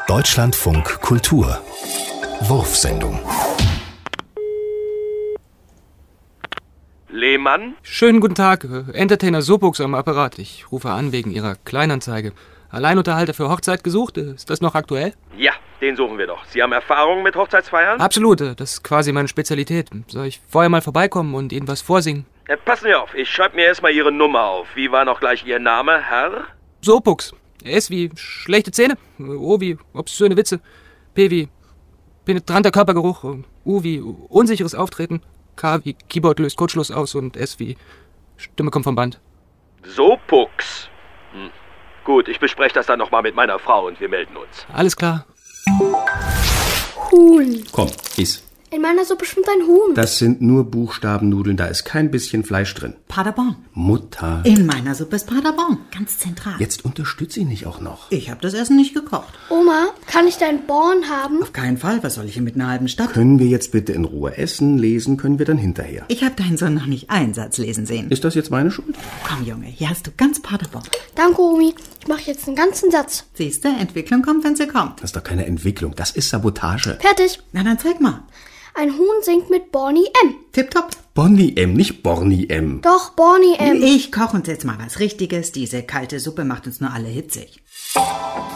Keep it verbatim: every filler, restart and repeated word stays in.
Deutschlandfunk Kultur. Wurfsendung. Lehmann? Schönen guten Tag, Entertainer Sobux am Apparat. Ich rufe an wegen Ihrer Kleinanzeige. Alleinunterhalter für Hochzeit gesucht, ist das noch aktuell? Ja, den suchen wir doch. Sie haben Erfahrung mit Hochzeitsfeiern? Absolut, das ist quasi meine Spezialität. Soll ich vorher mal vorbeikommen und Ihnen was vorsingen? Äh, passen Sie auf, ich schreibe mir erstmal Ihre Nummer auf. Wie war noch gleich Ihr Name, Herr? Sobux. S wie schlechte Zähne, O wie obszöne Witze, P wie penetranter Körpergeruch, U wie unsicheres Auftreten, K wie Keyboard löst Kurzschluss aus und S wie Stimme kommt vom Band. Sobux. Hm. Gut, ich bespreche das dann nochmal mit meiner Frau und wir melden uns. Alles klar. Huhn. Komm, iss. In meiner Suppe schwimmt ein Huhn. Das sind nur Buchstabennudeln, da ist kein bisschen Fleisch drin. Paderborn. Mutter. In meiner Suppe ist Paderborn, ganz zentral. Jetzt unterstütze ihn nicht auch noch. Ich habe das Essen nicht gekocht. Oma, kann ich dein Born haben? Auf keinen Fall, was soll ich hier mit einer halben Stadt? Können wir jetzt bitte in Ruhe essen, lesen können wir dann hinterher. Ich habe deinen Sohn noch nicht einen Satz lesen sehen. Ist das jetzt meine Schuld? Komm, Junge, hier hast du ganz Paderborn. Danke, Omi. Ich mache jetzt einen ganzen Satz. Siehst du, Entwicklung kommt, wenn sie kommt. Das ist doch keine Entwicklung, das ist Sabotage. Fertig. Na, dann zeig mal. Ein Huhn singt mit Bonnie M. Tipptopp. Bonnie M., nicht Bornie M. Doch, Bonnie M. Ich koche uns jetzt mal was Richtiges. Diese kalte Suppe macht uns nur alle hitzig.